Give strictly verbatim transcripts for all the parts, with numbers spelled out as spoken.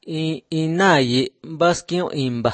y inayi baskio imba.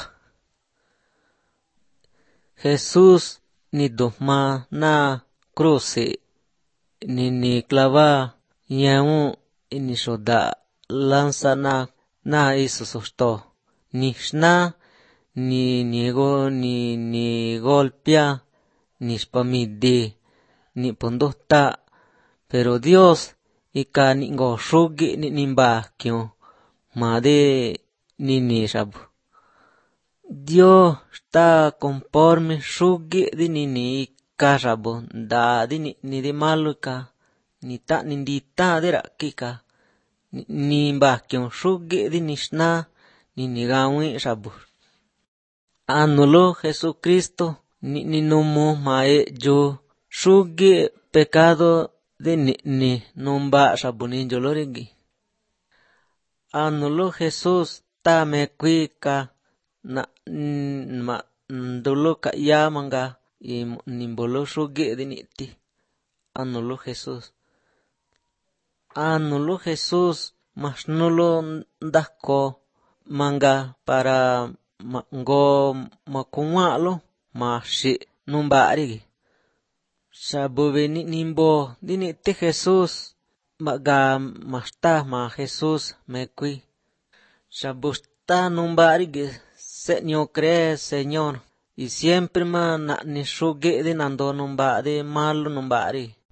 Jesús ni doma na cruce ni ni clava yamu ni shoda lanza na na isusosto ni shna ni niego ni ni golpea ni spamide ni pondota pero Dios ika ni ngo shugi ni nimba kyo made ni ni shabu Dios está conforme shugi di ni ni ka shabu da di ni ni de malo ka ni ta ni di ta de ra kika ni nimba kyo shugi di ni shna ni ni gawi shabu anuló Jesucristo ni ni nomo mae yo shugi pecado de ni ni nomba shabu ni jolorigi anuló Jesús ta me kuika na ma ndolo ka ya manga y nimbolo shugi de ni ti anuló Jesús anuló Jesús mas nulo ndako manga para ma ngo makunwalo ma shi numbari shabu beni nimbo dini te Jesús maga masta ma Jesús me kui shabu sta numbari ge señor cree Señor y siempre ma na ni shugi de nando numbari malo numbari